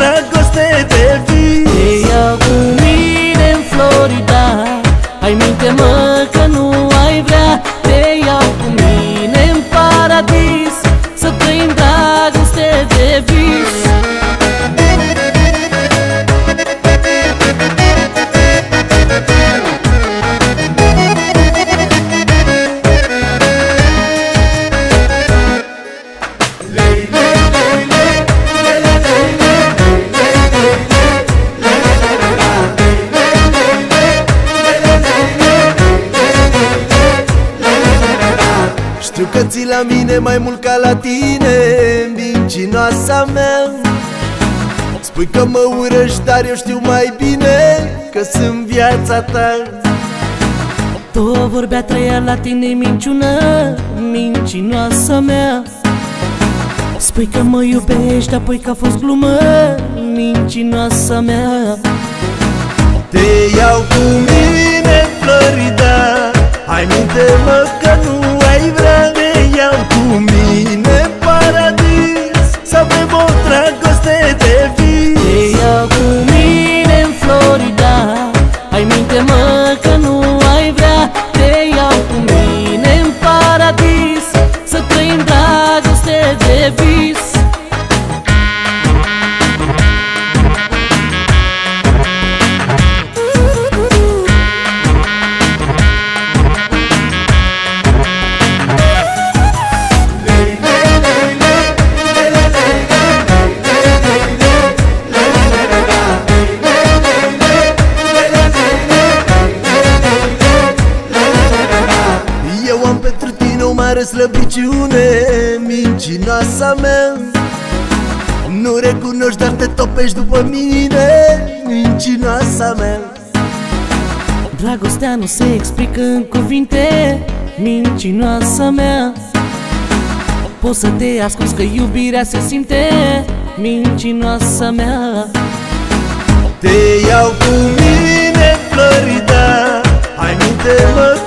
dragoste de vis. Te iau cu mine în Florida, ai minte-mă că nu ai vrea. Te iau cu mine în paradis, să trăim dragoste de vis. Știu că ții la mine mai mult ca la tine, mincinoasa mea. Spui că mă urăști, dar eu știu mai bine că sunt viața ta. Două vorbea, treia la tine minciună, mincinoasa mea. Spui că mă iubești, apoi că a fost glumă, mincinoasa mea. Te iau cu mine în Florida, hai minte-mă că nu ai vrea. Te iau cu mine în paradis, să avem o dragoste de vis. Te iau cu mine în Florida, hai minte-mă că nu ai vrea. Te iau cu mine în paradis, să trăim dragoste de vis. Pentru tine o mare slăbiciune, mincinoasa mea. Nu recunoști, dar te topești după mine, mincinoasa mea. Dragostea nu se explică în cuvinte, mincinoasa mea. Poți să te ascunzi că iubirea se simte, mincinoasa mea. Te iau cu mine în Florida, hai minte-mă